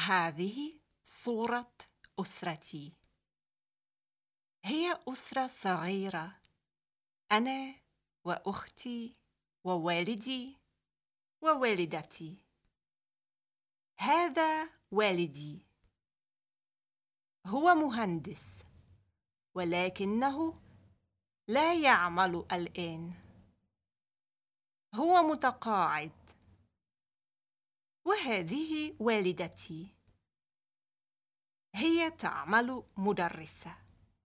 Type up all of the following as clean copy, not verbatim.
هذه صورة أسرتي. هي أسرة صغيرة، أنا وأختي ووالدي ووالدتي. هذا والدي، هو مهندس ولكنه لا يعمل الآن، هو متقاعد. وهذه والدتي، هي تعمل مدرسة.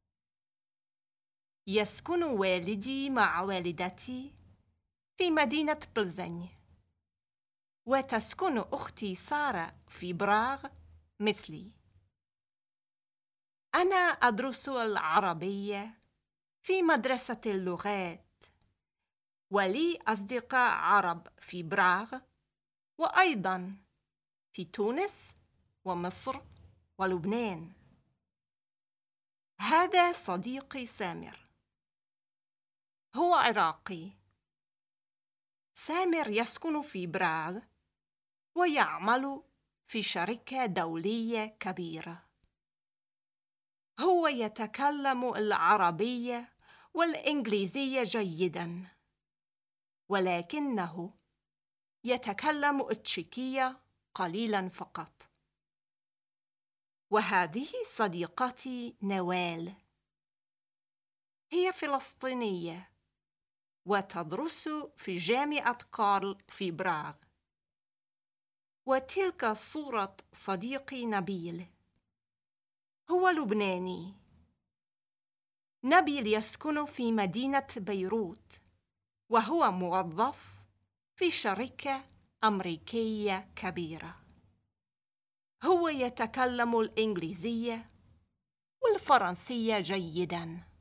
يسكن والدي مع والدتي في مدينة بلزنج، وتسكن أختي سارة في براغ مثلي. أنا أدرس العربية في مدرسة اللغات، ولي أصدقاء عرب في براغ وأيضاً في تونس ومصر ولبنان. هذا صديقي سامر، هو عراقي. سامر يسكن في براغ ويعمل في شركة دولية كبيرة. هو يتكلم العربية والإنجليزية جيداً، ولكنه يتكلم التشيكية قليلاً فقط. وهذه صديقتي نوال، هي فلسطينية وتدرس في جامعة كارل في براغ. وتلك صورة صديقي نبيل، هو لبناني. نبيل يسكن في مدينة بيروت، وهو موظف في شركة أمريكية كبيرة. هو يتكلم الإنجليزية والفرنسية جيداً.